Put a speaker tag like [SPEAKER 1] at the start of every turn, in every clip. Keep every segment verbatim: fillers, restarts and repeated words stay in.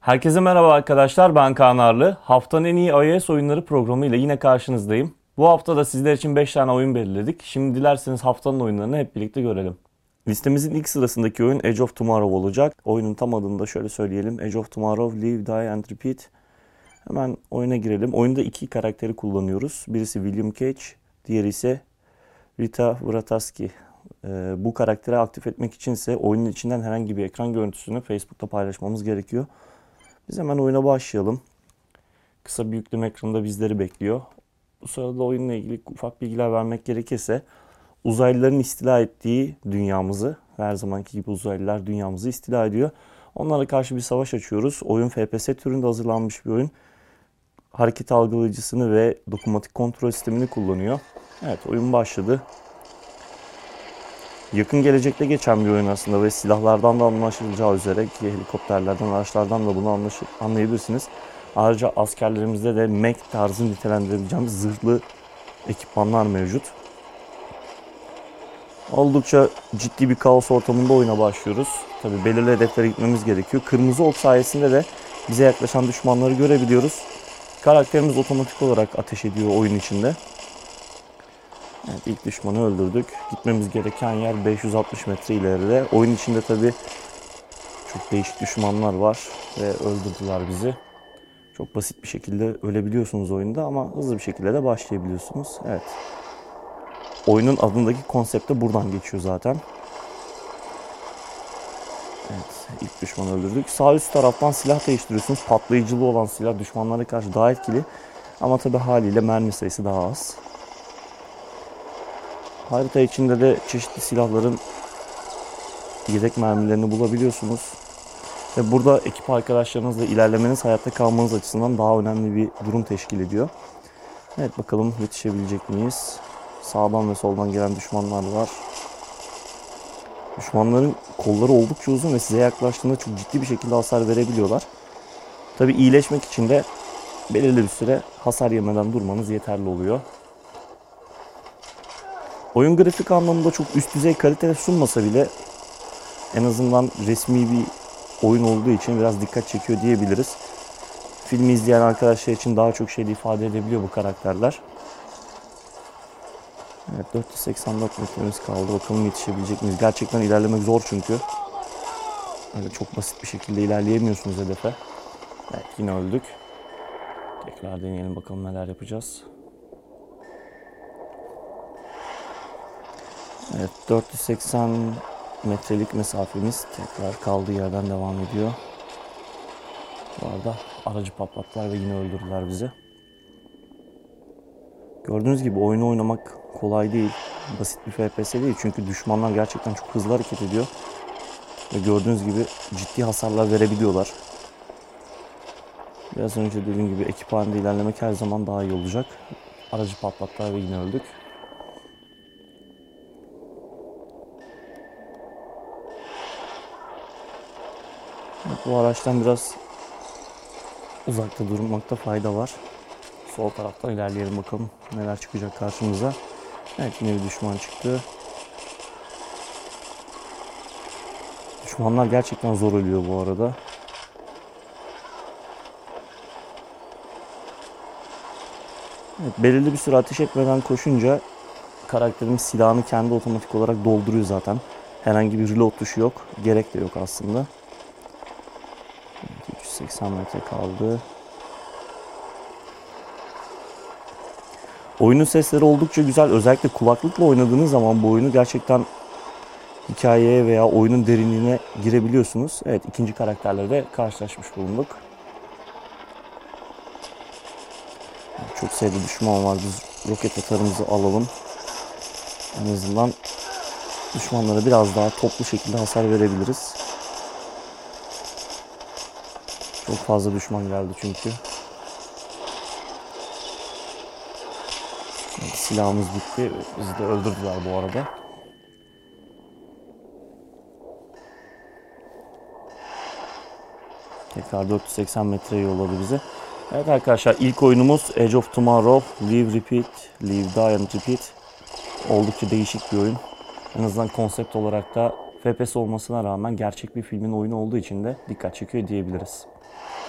[SPEAKER 1] Herkese merhaba arkadaşlar, ben Kaan Arlı. Haftanın en iyi iOS oyunları programıyla yine karşınızdayım. Bu hafta da sizler için beş tane oyun belirledik. Şimdi dilerseniz haftanın oyunlarını hep birlikte görelim. Listemizin ilk sırasındaki oyun Edge of Tomorrow olacak. Oyunun tam adını da şöyle söyleyelim. Edge of Tomorrow, Live, Die and Repeat. Hemen oyuna girelim. Oyunda iki karakteri kullanıyoruz. Birisi William Cage, diğeri ise Rita Vrataski. Ee, bu karakteri aktif etmek için ise oyunun içinden herhangi bir ekran görüntüsünü Facebook'ta paylaşmamız gerekiyor. Biz hemen oyuna başlayalım. Kısa bir yükleme ekranında bizleri bekliyor. Bu sırada oyunla ilgili ufak bilgiler vermek gerekirse uzaylıların istila ettiği dünyamızı, her zamanki gibi uzaylılar dünyamızı istila ediyor. Onlara karşı bir savaş açıyoruz. Oyun F P S türünde hazırlanmış bir oyun. Hareket algılayıcısını ve dokunmatik kontrol sistemini kullanıyor. Evet, oyun başladı. Yakın gelecekte geçen bir oyun aslında ve silahlardan da anlaşılacağı üzere ki helikopterlerden, araçlardan da bunu anlayabilirsiniz. Ayrıca askerlerimizde de mech tarzı nitelendirebileceğimiz zırhlı ekipmanlar mevcut. Oldukça ciddi bir kaos ortamında oyuna başlıyoruz. Tabi belirli hedeflere gitmemiz gerekiyor. Kırmızı ok sayesinde de bize yaklaşan düşmanları görebiliyoruz. Karakterimiz otomatik olarak ateş ediyor oyun içinde. Evet, ilk düşmanı öldürdük. Gitmemiz gereken yer beş yüz altmış metre ileride. Oyun içinde tabi çok değişik düşmanlar var ve öldürdüler bizi. Çok basit bir şekilde ölebiliyorsunuz oyunda ama hızlı bir şekilde de başlayabiliyorsunuz. Evet. Oyunun adındaki konsept de buradan geçiyor zaten. Evet, ilk düşmanı öldürdük. Sağ üst taraftan silah değiştiriyorsunuz. Patlayıcılı olan silah düşmanlara karşı daha etkili. Ama tabi haliyle mermi sayısı daha az. Harita içinde de çeşitli silahların yedek mermilerini bulabiliyorsunuz. Ve burada ekip arkadaşlarınızla ilerlemeniz hayatta kalmanız açısından daha önemli bir durum teşkil ediyor. Evet, bakalım yetişebilecek miyiz? Sağdan ve soldan gelen düşmanlar var. Düşmanların kolları oldukça uzun ve size yaklaştığında çok ciddi bir şekilde hasar verebiliyorlar. Tabi iyileşmek için de belirli bir süre hasar yemeden durmanız yeterli oluyor. Oyun grafik anlamında çok üst düzey kalite sunmasa bile en azından resmi bir oyun olduğu için biraz dikkat çekiyor diyebiliriz. Filmi izleyen arkadaşlar için daha çok şey ifade edebiliyor bu karakterler. Evet, dört yüz seksen dört metremiz kaldı. Bakalım yetişebilecek miyiz? Gerçekten ilerlemek zor çünkü. Öyle çok basit bir şekilde ilerleyemiyorsunuz hedefe. Evet, yine öldük. Tekrar deneyelim bakalım neler yapacağız. Evet, dört yüz seksen metrelik mesafemiz tekrar kaldığı yerden devam ediyor. Bu arada aracı patlattılar ve yine öldürdüler bizi. Gördüğünüz gibi oyunu oynamak kolay değil. Basit bir F P S değil çünkü düşmanlar gerçekten çok hızlı hareket ediyor. Ve gördüğünüz gibi ciddi hasarlar verebiliyorlar. Biraz önce dediğim gibi ekip halinde ilerlemek her zaman daha iyi olacak. Aracı patlattılar ve yine öldük. Evet, bu araçtan biraz uzakta durmakta fayda var. Sol taraftan ilerleyelim bakalım neler çıkacak karşımıza. Evet, yine bir düşman çıktı. Düşmanlar gerçekten zor ölüyor bu arada. Evet, belirli bir süre ateş etmeden koşunca karakterimiz silahını kendi otomatik olarak dolduruyor zaten. Herhangi bir reload tuşu yok. Gerek de yok aslında. üç yüz seksen metre kaldı. Oyunun sesleri oldukça güzel. Özellikle kulaklıkla oynadığınız zaman bu oyunu gerçekten hikayeye veya oyunun derinliğine girebiliyorsunuz. Evet, ikinci karakterle de karşılaşmış bulunduk. Çok sayıda düşman var. Biz roket atarımızı alalım. En azından düşmanlara biraz daha toplu şekilde hasar verebiliriz. Çok fazla düşman geldi çünkü. Silahımız bitti. Bizi de öldürdüler bu arada. Tekrar dört yüz seksen metre yolladı bizi. Evet arkadaşlar, ilk oyunumuz Edge of Tomorrow, Live Repeat, Live Die and Repeat. Oldukça değişik bir oyun. En azından konsept olarak da F P S olmasına rağmen gerçek bir filmin oyunu olduğu için de dikkat çekiyor diyebiliriz.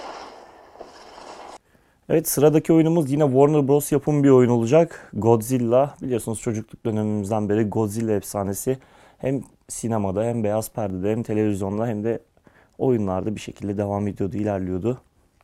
[SPEAKER 1] Evet, sıradaki oyunumuz yine Warner Bros. Yapım bir oyun olacak. Godzilla. Biliyorsunuz çocukluk dönemimizden beri Godzilla efsanesi. Hem sinemada hem beyaz perdede hem televizyonda hem de oyunlarda bir şekilde devam ediyordu, ilerliyordu.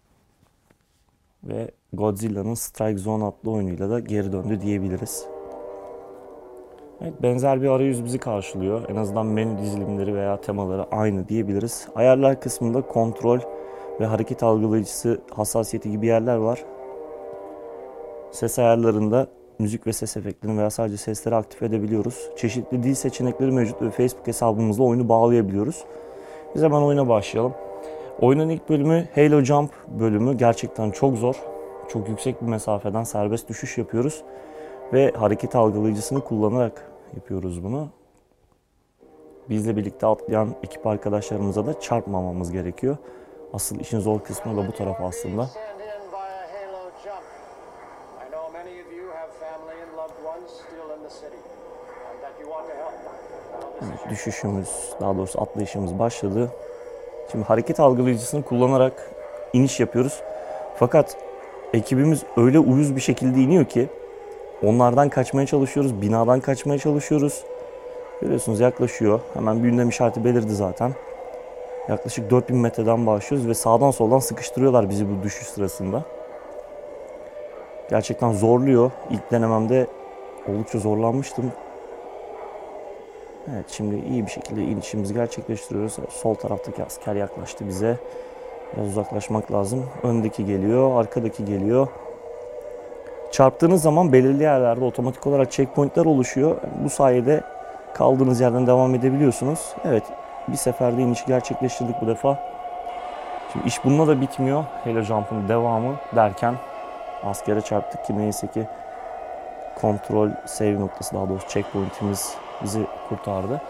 [SPEAKER 1] Ve Godzilla'nın Strike Zone adlı oyunuyla da geri döndü diyebiliriz. Evet, benzer bir arayüz bizi karşılıyor. En azından menü dizilimleri veya temaları aynı diyebiliriz. Ayarlar kısmında kontrol ve hareket algılayıcısı hassasiyeti gibi yerler var. Ses ayarlarında müzik ve ses efektlerini veya sadece sesleri aktif edebiliyoruz. Çeşitli dil seçenekleri mevcut ve Facebook hesabımızla oyunu bağlayabiliyoruz. Biz hemen oyuna başlayalım. Oyunun ilk bölümü Halo Jump bölümü. Gerçekten çok zor. Çok yüksek bir mesafeden serbest düşüş yapıyoruz. Ve hareket algılayıcısını kullanarak yapıyoruz bunu. Bizle birlikte atlayan ekip arkadaşlarımıza da çarpmamamız gerekiyor. Asıl işin zor kısmı da bu taraf aslında. Evet, düşüşümüz, daha doğrusu atlayışımız başladı. Şimdi hareket algılayıcısını kullanarak iniş yapıyoruz. Fakat ekibimiz öyle uyuz bir şekilde iniyor ki onlardan kaçmaya çalışıyoruz, binadan kaçmaya çalışıyoruz. Görüyorsunuz yaklaşıyor. Hemen bir ünlem işareti belirdi zaten. Yaklaşık dört bin metreden başlıyoruz ve sağdan soldan sıkıştırıyorlar bizi bu düşüş sırasında. Gerçekten zorluyor. İlk denememde oldukça zorlanmıştım. Evet, şimdi iyi bir şekilde inişimizi gerçekleştiriyoruz. Sol taraftaki asker yaklaştı bize. Biraz uzaklaşmak lazım. Öndeki geliyor, arkadaki geliyor. Çarptığınız zaman belirli yerlerde otomatik olarak checkpointler oluşuyor. Bu sayede kaldığınız yerden devam edebiliyorsunuz. Evet, bir seferde inişi gerçekleştirdik bu defa. Şimdi iş bununla da bitmiyor. Halo Jump'ın devamı derken askere çarptık ki neyse ki kontrol save noktası, daha doğrusu checkpoint'imiz bizi kurtardı.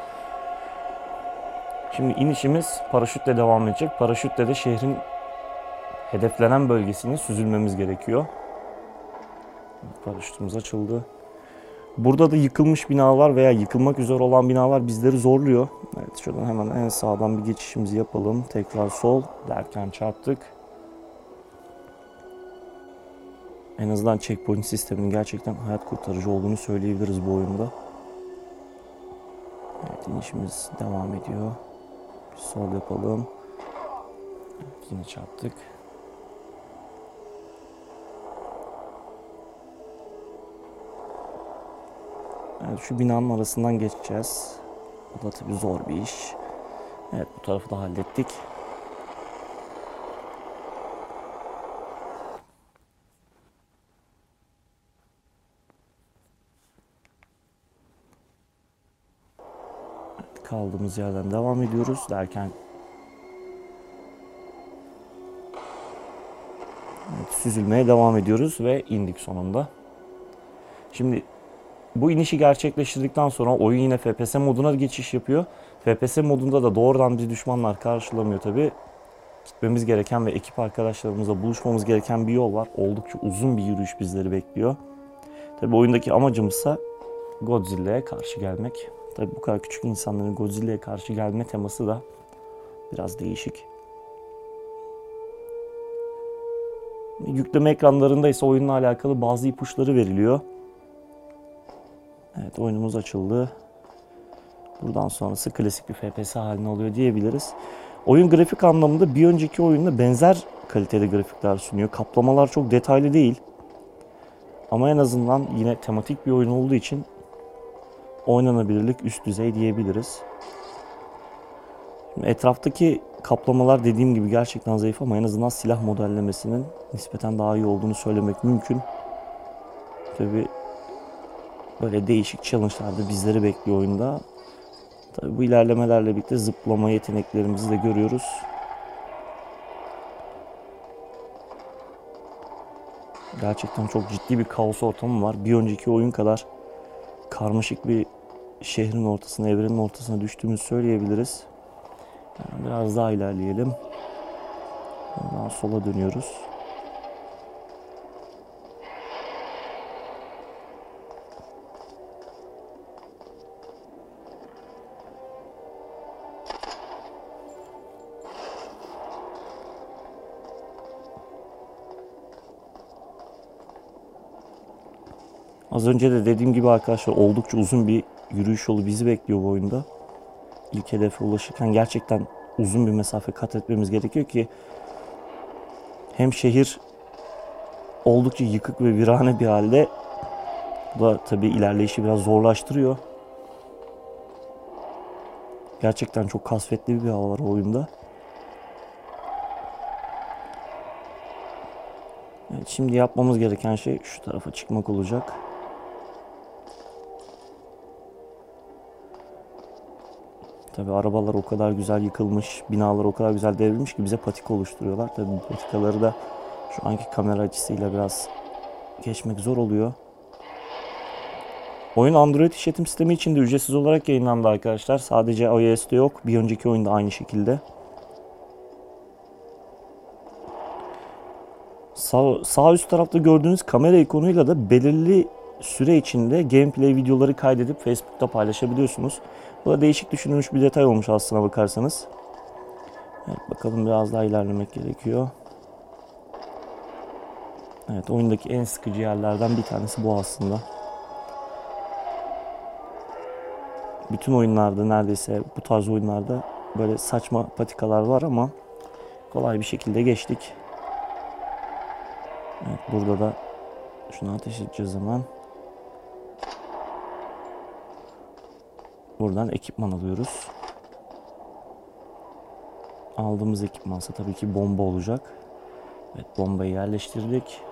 [SPEAKER 1] Şimdi inişimiz paraşütle devam edecek. Paraşütle de şehrin hedeflenen bölgesine süzülmemiz gerekiyor. Paraşütümüz açıldı. Burada da yıkılmış binalar veya yıkılmak üzere olan binalar bizleri zorluyor. Evet, şuradan hemen en sağdan bir geçişimizi yapalım. Tekrar sol derken çarptık. En azından checkpoint sisteminin gerçekten hayat kurtarıcı olduğunu söyleyebiliriz bu oyunda. Evet, inişimiz devam ediyor. Bir sol yapalım. Evet, yine çarptık. Evet, şu binanın arasından geçeceğiz. Bu da tabii zor bir iş. Evet, bu tarafı da hallettik. Evet, kaldığımız yerden devam ediyoruz derken evet, süzülmeye devam ediyoruz ve indik sonunda. Şimdi bu inişi gerçekleştirdikten sonra oyun yine F P S moduna geçiş yapıyor. F P S modunda da doğrudan bizi düşmanlar karşılamıyor tabi. Gitmemiz gereken ve ekip arkadaşlarımızla buluşmamız gereken bir yol var. Oldukça uzun bir yürüyüş bizleri bekliyor. Tabi oyundaki amacımızsa Godzilla'ya karşı gelmek. Tabi bu kadar küçük insanların Godzilla'ya karşı gelme teması da biraz değişik. Yükleme ekranlarında ise oyunla alakalı bazı ipuçları veriliyor. Evet, oyunumuz açıldı. Buradan sonrası klasik bir F P S haline alıyor diyebiliriz. Oyun grafik anlamında bir önceki oyunda benzer kalitede grafikler sunuyor. Kaplamalar çok detaylı değil. Ama en azından yine tematik bir oyun olduğu için oynanabilirlik üst düzey diyebiliriz. Şimdi etraftaki kaplamalar dediğim gibi gerçekten zayıf ama en azından silah modellemesinin nispeten daha iyi olduğunu söylemek mümkün. Tabii böyle değişik challenge'lar da bizleri bekliyor oyunda. Tabii bu ilerlemelerle birlikte zıplama yeteneklerimizi de görüyoruz. Gerçekten çok ciddi bir kaos ortamı var. Bir önceki oyun kadar karmaşık bir şehrin ortasına, evrenin ortasına düştüğümüzü söyleyebiliriz. Yani biraz daha ilerleyelim. Ondan sola dönüyoruz. Az önce de dediğim gibi arkadaşlar oldukça uzun bir yürüyüş yolu bizi bekliyor bu oyunda. İlk hedefe ulaşırken gerçekten uzun bir mesafe kat etmemiz gerekiyor ki hem şehir oldukça yıkık ve virane bir halde. Bu da tabii ilerleyişi biraz zorlaştırıyor. Gerçekten çok kasvetli bir hava var o oyunda. Evet, şimdi yapmamız gereken şey şu tarafa çıkmak olacak. Tabii arabalar o kadar güzel yıkılmış, binalar o kadar güzel devrilmiş ki bize patika oluşturuyorlar. Tabii bu patikaları da şu anki kamera açısıyla biraz geçmek zor oluyor. Oyun Android işletim sistemi için de ücretsiz olarak yayınlandı arkadaşlar. Sadece iOS'te yok. Bir önceki oyunda aynı şekilde. Sağ, sağ üst tarafta gördüğünüz kamera ikonuyla da belirli süre içinde gameplay videoları kaydedip Facebook'ta paylaşabiliyorsunuz. Bu da değişik düşünülmüş bir detay olmuş aslına bakarsanız. Evet, bakalım biraz daha ilerlemek gerekiyor. Evet, oyundaki en sıkıcı yerlerden bir tanesi bu aslında. Bütün oyunlarda neredeyse bu tarz oyunlarda böyle saçma patikalar var ama kolay bir şekilde geçtik. Evet, burada da şunu ateş edeceğiz hemen. Buradan ekipman alıyoruz. Aldığımız ekipmansa tabii ki bomba olacak. Evet, bombayı yerleştirdik.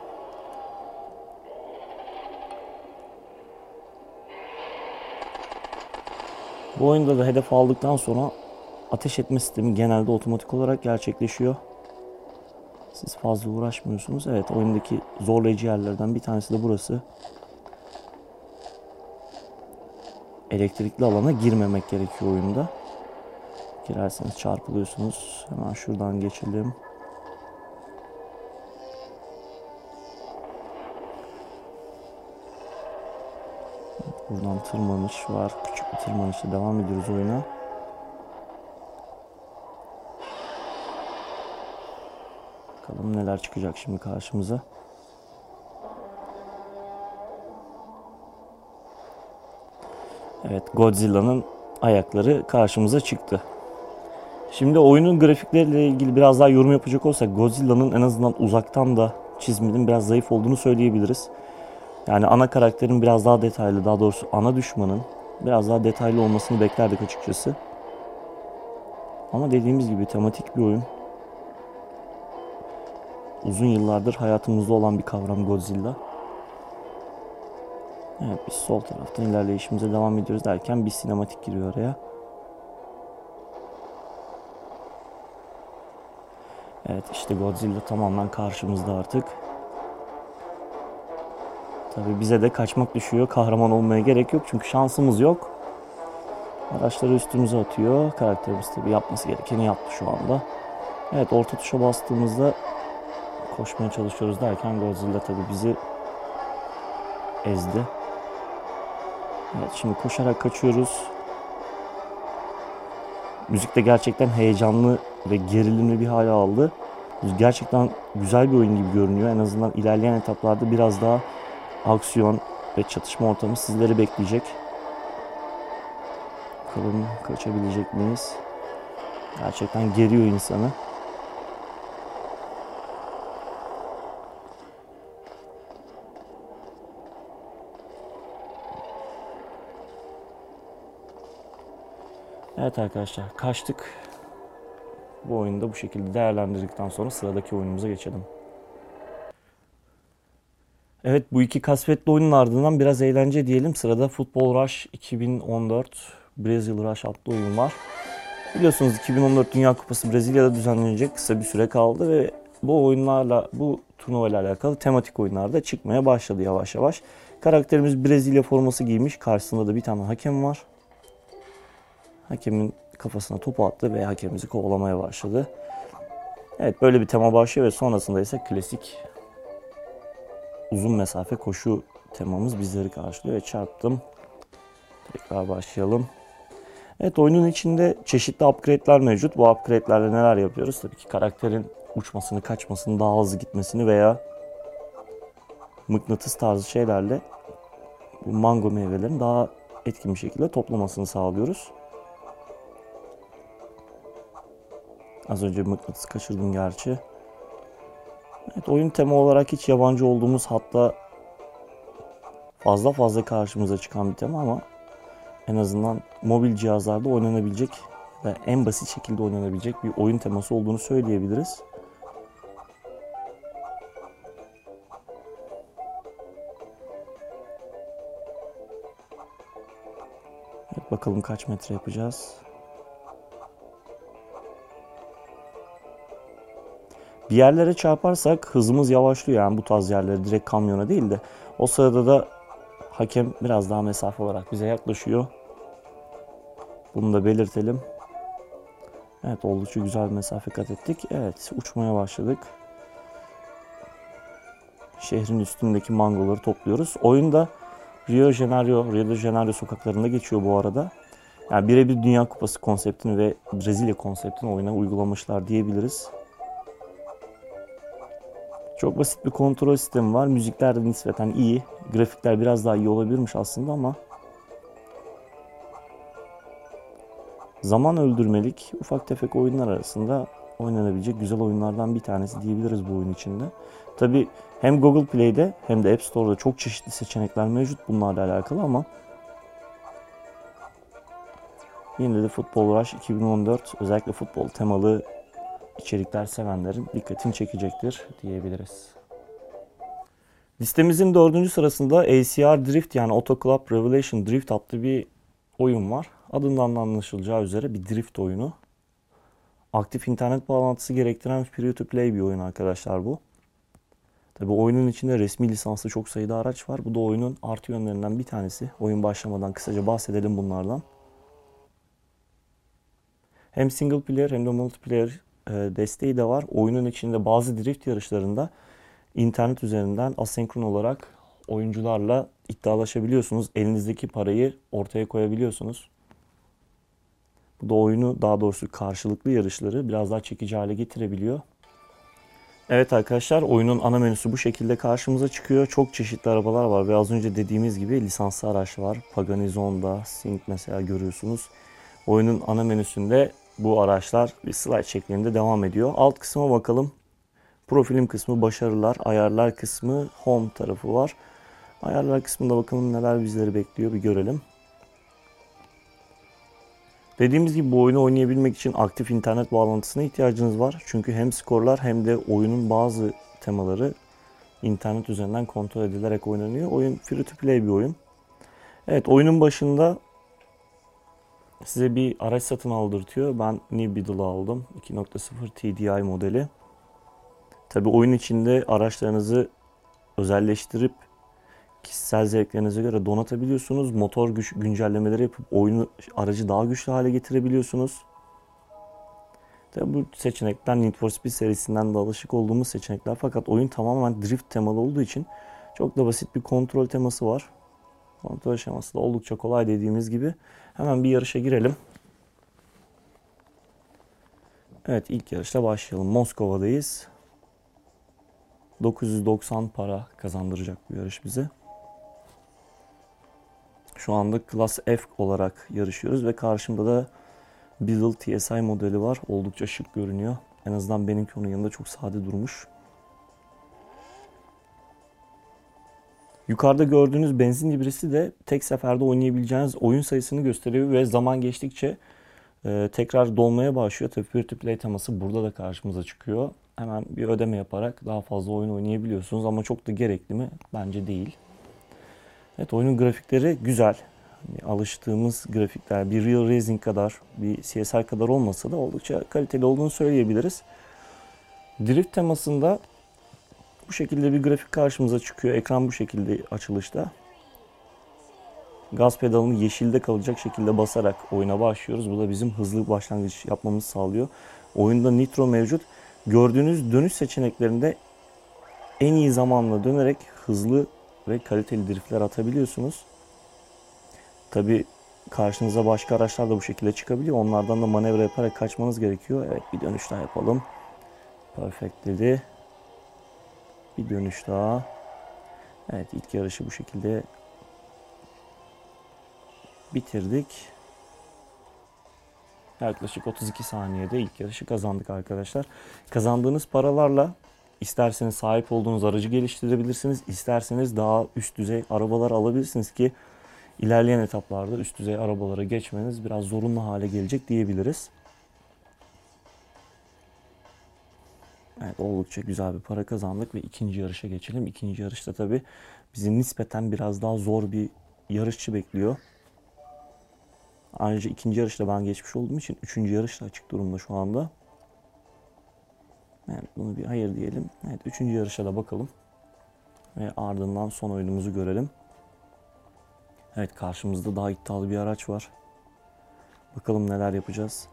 [SPEAKER 1] Bu oyunda da hedef aldıktan sonra ateş etme sistemi genelde otomatik olarak gerçekleşiyor. Siz fazla uğraşmıyorsunuz. Evet, oyundaki zorlayıcı yerlerden bir tanesi de burası. Elektrikli alana girmemek gerekiyor oyunda. Girerseniz çarpılıyorsunuz. Hemen şuradan geçelim. Buradan tırmanış var. Küçük bir tırmanışla devam ediyoruz oyuna. Bakalım neler çıkacak şimdi karşımıza. Evet, Godzilla'nın ayakları karşımıza çıktı. Şimdi oyunun grafikleriyle ilgili biraz daha yorum yapacak olsak Godzilla'nın en azından uzaktan da çiziminin biraz zayıf olduğunu söyleyebiliriz. Yani ana karakterin biraz daha detaylı, daha doğrusu ana düşmanın biraz daha detaylı olmasını beklerdik açıkçası. Ama dediğimiz gibi tematik bir oyun. Uzun yıllardır hayatımızda olan bir kavram Godzilla. Evet, biz sol taraftan ilerleyişimize devam ediyoruz derken bir sinematik giriyor oraya. Evet, işte Godzilla tamamen karşımızda artık. Tabii bize de kaçmak düşüyor. Kahraman olmaya gerek yok çünkü şansımız yok. Araçları üstümüze atıyor. Karakterimiz tabii yapması gerekeni yaptı şu anda. Evet, orta tuşa bastığımızda koşmaya çalışıyoruz derken Godzilla tabii bizi ezdi. Evet, şimdi koşarak kaçıyoruz. Müzik de gerçekten heyecanlı ve gerilimli bir hale aldı. Gerçekten güzel bir oyun gibi görünüyor. En azından ilerleyen etaplarda biraz daha aksiyon ve çatışma ortamı sizleri bekleyecek. Bakalım kaçabilecek miyiz? Gerçekten geriyor insanı. Evet arkadaşlar, kaçtık. Bu oyunu da bu şekilde değerlendirdikten sonra sıradaki oyunumuza geçelim. Evet, bu iki kasvetli oyunun ardından biraz eğlence diyelim. Sırada Football Rush iki bin on dört Brazil Rush adlı oyun var. Biliyorsunuz iki bin on dört Dünya Kupası Brezilya'da düzenlenecek, kısa bir süre kaldı ve bu oyunlarla, bu turnuvayla alakalı tematik oyunlar da çıkmaya başladı yavaş yavaş. Karakterimiz Brezilya forması giymiş. Karşısında da bir tane hakem var. Hakemin kafasına topu attı ve hakemimizi kovalamaya başladı. Evet, böyle bir tema başlıyor ve sonrasında ise klasik uzun mesafe koşu temamız bizleri karşılıyor ve çarptım. Tekrar başlayalım. Evet, oyunun içinde çeşitli upgrade'ler mevcut. Bu upgrade'lerle neler yapıyoruz? Tabii ki karakterin uçmasını, kaçmasını, daha hızlı gitmesini veya mıknatıs tarzı şeylerle bu mango meyvelerini daha etkin bir şekilde toplamasını sağlıyoruz. Az önce mıknatıs kaçırdım gerçi. Evet, oyun tema olarak hiç yabancı olduğumuz, hatta fazla fazla karşımıza çıkan bir tema ama en azından mobil cihazlarda oynanabilecek ve en basit şekilde oynanabilecek bir oyun teması olduğunu söyleyebiliriz. Evet, bakalım kaç metre yapacağız. Bir yerlere çarparsak hızımız yavaşlıyor, yani bu tarz yerlere direkt kamyona değil de o sırada da hakem biraz daha mesafe olarak bize yaklaşıyor. Bunu da belirtelim. Evet, oldukça güzel bir mesafe kat ettik. Evet, uçmaya başladık. Şehrin üstündeki mangoları topluyoruz. Oyunda Rio de Janeiro, Rio de Janeiro sokaklarında geçiyor bu arada. Yani birebir Dünya Kupası konseptini ve Brezilya konseptini oyuna uygulamışlar diyebiliriz. Çok basit bir kontrol sistemi var. Müzikler de nispeten iyi. Grafikler biraz daha iyi olabilirmiş aslında ama zaman öldürmelik ufak tefek oyunlar arasında oynanabilecek güzel oyunlardan bir tanesi diyebiliriz bu oyun içinde. Tabi hem Google Play'de hem de App Store'da çok çeşitli seçenekler mevcut bunlarla alakalı ama yine de Football Rush iki bin on dört özellikle futbol temalı içerikler sevenlerin dikkatini çekecektir diyebiliriz. Listemizin dördüncü sırasında A C R Drift, yani Auto Club Revelation Drift adlı bir oyun var. Adından da anlaşılacağı üzere bir drift oyunu. Aktif internet bağlantısı gerektiren free to play bir oyun arkadaşlar bu. Tabi oyunun içinde resmi lisanslı çok sayıda araç var. Bu da oyunun artı yönlerinden bir tanesi. Oyun başlamadan kısaca bahsedelim bunlardan. Hem single player hem de multiplayer desteği de var. Oyunun içinde bazı drift yarışlarında internet üzerinden asenkron olarak oyuncularla iddialaşabiliyorsunuz. Elinizdeki parayı ortaya koyabiliyorsunuz. Bu da oyunu, daha doğrusu karşılıklı yarışları biraz daha çekici hale getirebiliyor. Evet arkadaşlar, oyunun ana menüsü bu şekilde karşımıza çıkıyor. Çok çeşitli arabalar var ve az önce dediğimiz gibi lisanslı araç var. Pagani Zonda, Sync mesela görüyorsunuz. Oyunun ana menüsünde bu araçlar bir slide şeklinde devam ediyor. Alt kısma bakalım. Profilim kısmı, başarılar, ayarlar kısmı, home tarafı var. Ayarlar kısmında bakalım neler bizleri bekliyor, bir görelim. Dediğimiz gibi bu oyunu oynayabilmek için aktif internet bağlantısına ihtiyacınız var. Çünkü hem skorlar hem de oyunun bazı temaları internet üzerinden kontrol edilerek oynanıyor. Oyun free to play bir oyun. Evet, oyunun başında size bir araç satın aldırtıyor. Ben New Beetle'ı aldım. iki nokta sıfır T D I modeli. Tabii oyun içinde araçlarınızı özelleştirip kişisel zevklerinize göre donatabiliyorsunuz. Motor güç güncellemeleri yapıp oyunu, aracı daha güçlü hale getirebiliyorsunuz. Tabii bu seçenekler Need for Speed serisinden de alışık olduğumuz seçenekler. Fakat oyun tamamen drift temalı olduğu için çok da basit bir kontrol teması var. Kontrol aşaması da oldukça kolay dediğimiz gibi. Hemen bir yarışa girelim. Evet, ilk yarışla başlayalım. Moskova'dayız. dokuz yüz doksan para kazandıracak bu yarış bize. Şu anda Class F olarak yarışıyoruz ve karşımda da Beetle T S I modeli var. Oldukça şık görünüyor. En azından benimki onun yanında çok sade durmuş. Yukarıda gördüğünüz benzin libresi de tek seferde oynayabileceğiniz oyun sayısını gösteriyor ve zaman geçtikçe e, tekrar dolmaya başlıyor. Tabii free to play teması burada da karşımıza çıkıyor. Hemen bir ödeme yaparak daha fazla oyun oynayabiliyorsunuz ama çok da gerekli mi? Bence değil. Evet, oyunun grafikleri güzel. Yani alıştığımız grafikler, bir Real Racing kadar, bir C S I kadar olmasa da oldukça kaliteli olduğunu söyleyebiliriz. Drift temasında bu şekilde bir grafik karşımıza çıkıyor. Ekran bu şekilde açılışta. Gaz pedalını yeşilde kalacak şekilde basarak oyuna başlıyoruz. Bu da bizim hızlı başlangıç yapmamızı sağlıyor. Oyunda nitro mevcut. Gördüğünüz dönüş seçeneklerinde en iyi zamanla dönerek hızlı ve kaliteli driftler atabiliyorsunuz. Tabi karşınıza başka araçlar da bu şekilde çıkabiliyor. Onlardan da manevra yaparak kaçmanız gerekiyor. Evet, bir dönüş daha yapalım. Perfect dedi. Bir dönüş daha. Evet, ilk yarışı bu şekilde bitirdik. Yaklaşık otuz iki saniyede ilk yarışı kazandık arkadaşlar. Kazandığınız paralarla isterseniz sahip olduğunuz aracı geliştirebilirsiniz. İsterseniz daha üst düzey arabalar alabilirsiniz ki ilerleyen etaplarda üst düzey arabalara geçmeniz biraz zorunlu hale gelecek diyebiliriz. Evet, oldukça güzel bir para kazandık ve ikinci yarışa geçelim. İkinci yarışta tabii bizi nispeten biraz daha zor bir yarışçı bekliyor. Ayrıca ikinci yarışta ben geçmiş olduğum için üçüncü yarış da açık durumda şu anda. Evet, bunu bir hayır diyelim. Evet, üçüncü yarışa da bakalım. Ve ardından son oyunumuzu görelim. Evet, karşımızda daha iddialı bir araç var. Bakalım neler yapacağız.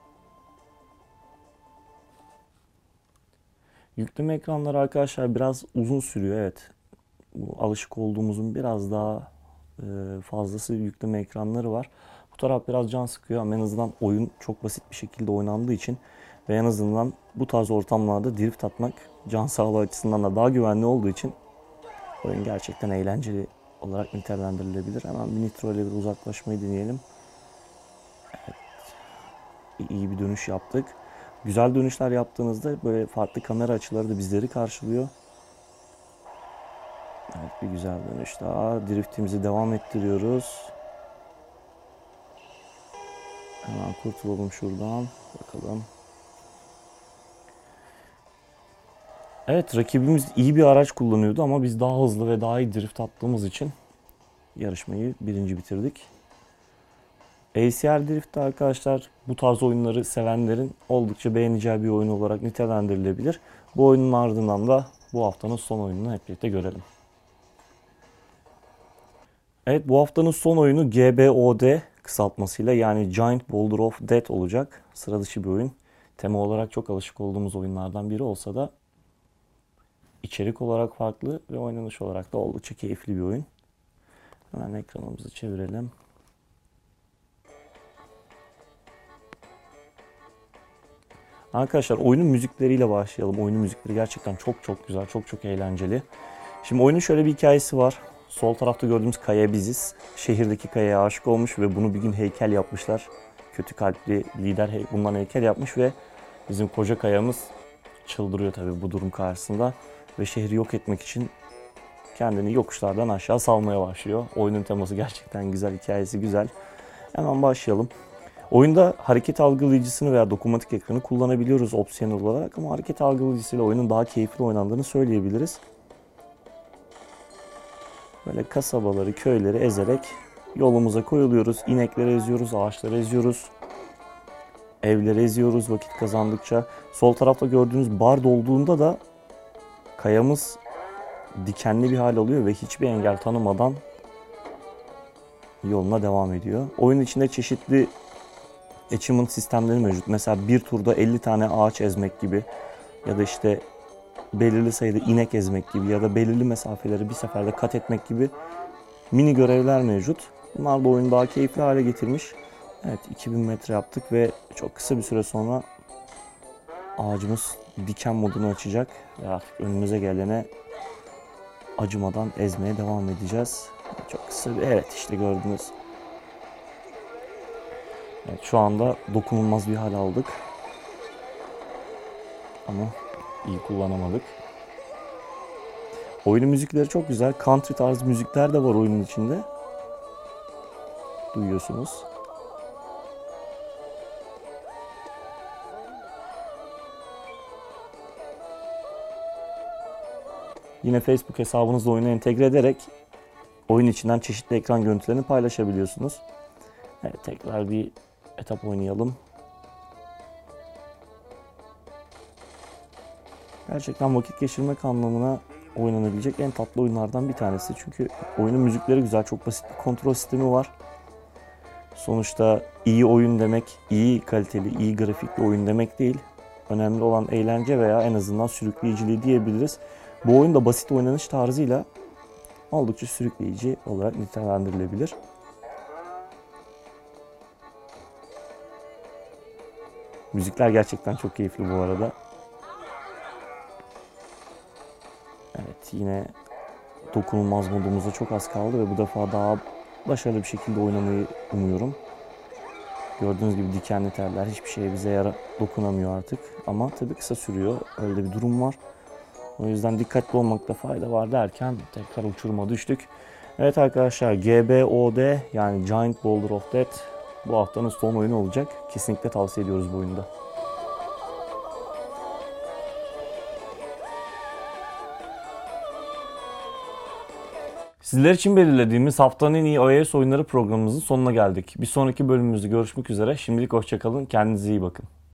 [SPEAKER 1] Yükleme ekranları arkadaşlar biraz uzun sürüyor. Evet, bu alışık olduğumuzun biraz daha fazlası yükleme ekranları var. Bu taraf biraz can sıkıyor ama en azından oyun çok basit bir şekilde oynandığı için ve en azından bu tarz ortamlarda drift atmak can sağlığı açısından da daha güvenli olduğu için oyun gerçekten eğlenceli olarak nitelendirilebilir. Hemen bir nitro ile bir uzaklaşmayı deneyelim. Evet, iyi bir dönüş yaptık. Güzel dönüşler yaptığınızda böyle farklı kamera açıları da bizleri karşılıyor. Evet, bir güzel dönüş daha. Driftimizi devam ettiriyoruz. Hemen kurtulalım şuradan. Bakalım. Evet, rakibimiz iyi bir araç kullanıyordu ama biz daha hızlı ve daha iyi drift attığımız için yarışmayı birinci bitirdik. A C R Drift'te arkadaşlar bu tarz oyunları sevenlerin oldukça beğeneceği bir oyun olarak nitelendirilebilir. Bu oyunun ardından da bu haftanın son oyununu hep birlikte görelim. Evet, bu haftanın son oyunu G B O D kısaltmasıyla yani Giant Boulder of Death olacak. Sıra dışı bir oyun. Tema olarak çok alışık olduğumuz oyunlardan biri olsa da içerik olarak farklı ve oynanış olarak da oldukça keyifli bir oyun. Hemen ekranımızı çevirelim. Arkadaşlar oyunun müzikleriyle başlayalım. Oyunun müzikleri gerçekten çok çok güzel, çok çok eğlenceli. Şimdi oyunun şöyle bir hikayesi var. Sol tarafta gördüğümüz kaya biziz. Şehirdeki kayaya aşık olmuş ve bunu bir gün heykel yapmışlar. Kötü kalpli lider bundan heykel yapmış ve bizim koca kayamız çıldırıyor tabii bu durum karşısında. Ve şehri yok etmek için kendini yokuşlardan aşağı salmaya başlıyor. Oyunun teması gerçekten güzel, hikayesi güzel. Hemen başlayalım. Oyunda hareket algılayıcısını veya dokunmatik ekranı kullanabiliyoruz opsiyonel olarak ama hareket algılayıcısıyla oyunun daha keyifli oynandığını söyleyebiliriz. Böyle kasabaları, köyleri ezerek yolumuza koyuluyoruz. İnekleri eziyoruz, ağaçları eziyoruz. Evleri eziyoruz vakit kazandıkça. Sol tarafta gördüğünüz bar dolduğunda da kayamız dikenli bir hal alıyor ve hiçbir engel tanımadan yoluna devam ediyor. Oyun içinde çeşitli achievement sistemleri mevcut. Mesela bir turda elli tane ağaç ezmek gibi ya da işte belirli sayıda inek ezmek gibi ya da belirli mesafeleri bir seferde kat etmek gibi mini görevler mevcut. Bunlar da oyunu daha keyifli hale getirmiş. Evet, iki bin metre yaptık ve çok kısa bir süre sonra ağacımız diken modunu açacak ve artık önümüze gelene acımadan ezmeye devam edeceğiz. Çok kısa bir, evet işte gördünüz. Evet, şu anda dokunulmaz bir hal aldık. Ama iyi kullanamadık. Oyunun müzikleri çok güzel. Country tarzı müzikler de var oyunun içinde. Duyuyorsunuz. Yine Facebook hesabınızla oyunu entegre ederek oyun içinden çeşitli ekran görüntülerini paylaşabiliyorsunuz. Evet, tekrar bir etap oynayalım. Gerçekten vakit geçirmek anlamına oynanabilecek en tatlı oyunlardan bir tanesi. Çünkü oyunun müzikleri güzel, çok basit bir kontrol sistemi var. Sonuçta iyi oyun demek, iyi kaliteli, iyi grafikli oyun demek değil. Önemli olan eğlence veya en azından sürükleyiciliği diyebiliriz. Bu oyun da basit oynanış tarzıyla oldukça sürükleyici olarak nitelendirilebilir. Müzikler gerçekten çok keyifli bu arada. Evet, yine dokunulmaz modumuza çok az kaldı ve bu defa daha başarılı bir şekilde oynamayı umuyorum. Gördüğünüz gibi dikenli teller hiçbir şeye bize yara dokunamıyor artık. Ama tabii kısa sürüyor. Öyle bir durum var. O yüzden dikkatli olmakta fayda var derken tekrar uçuruma düştük. Evet arkadaşlar, G B O D yani Giant Boulder of Death bu haftanın son oyunu olacak. Kesinlikle tavsiye ediyoruz bu oyunda. Sizler için belirlediğimiz haftanın en iyi iOS oyunları programımızın sonuna geldik. Bir sonraki bölümümüzde görüşmek üzere. Şimdilik hoşça kalın. Kendinize iyi bakın.